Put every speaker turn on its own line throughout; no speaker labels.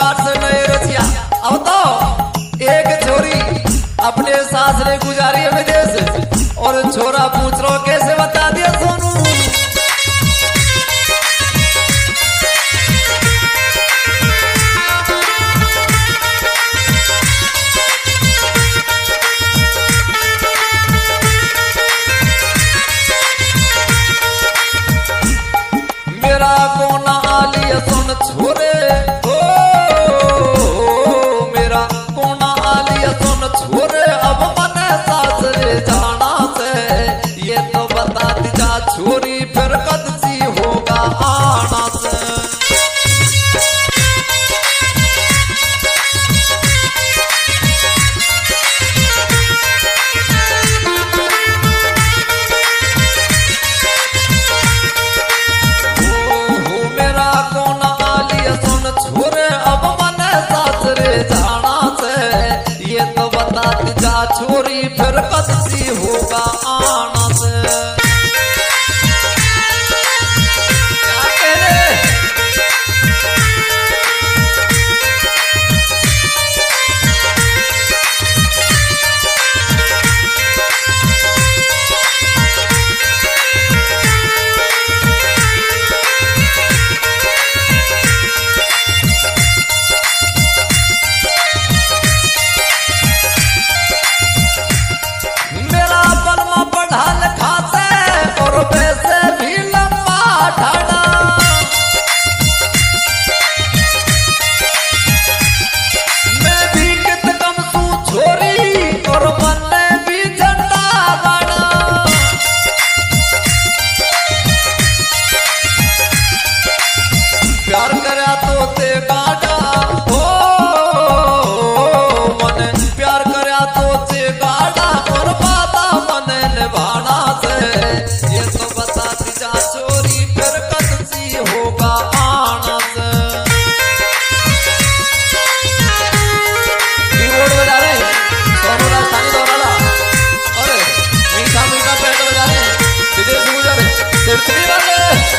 काट से नहीं रचिया। अब तो एक छोरी अपने सासरे गुजारी है विदेश और छोरा पूछ रो कैसे बता दिया सोनू। मेरा कोना आलिया सुन छोरे हो, मेरा कोना आलिया सुन छोरे अब मने सासरे जाना से। ये तो बता दीजा छोरी फिर कद सी होगा आना से। छोरी फिर कद सी होगा आना से। क्या कह रहे? प्यार करा तो ते गाड़ा हो मने, प्यार करा तो ते गाड़ा और बाता मने निभाना से। ये तो बता दीजा छोरी फिर कद सी होगा आना से। कीबोर्ड बजा रहे सोनू राजस्थानी दोराला, अरे मीठा मीठा पैड बजा रहे विदेश गुजर सिरसरी वाले।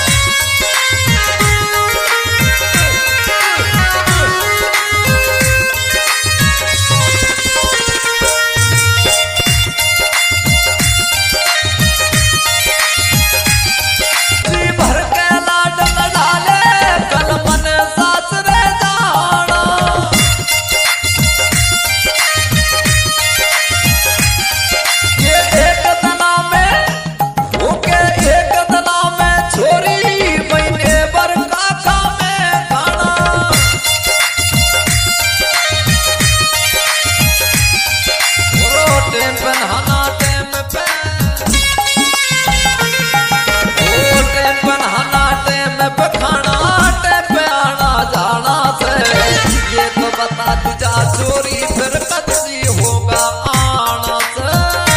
चोरी फिर कद सी होगा आना से।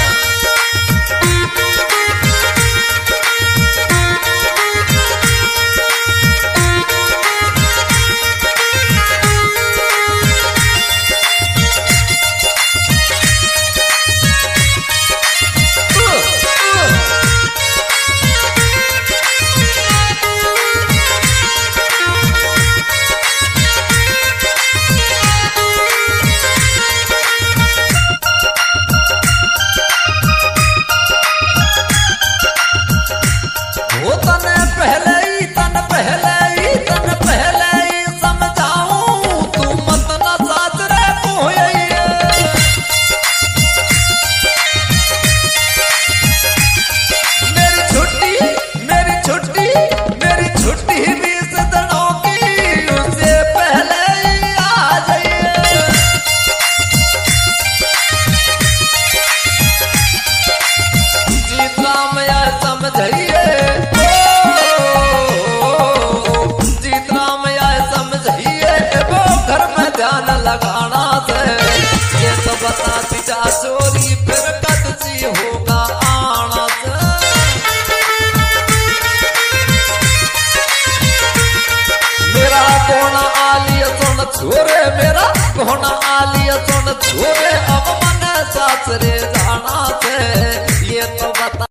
लगाना से। ये तो बता दीजा चोरी फिर कद सी होगा आना से। मेरा कोना आलिया सुन छोरे, मेरा कोना आलिया सुन छोरे अब मन सासरे जाना से। ये तो बता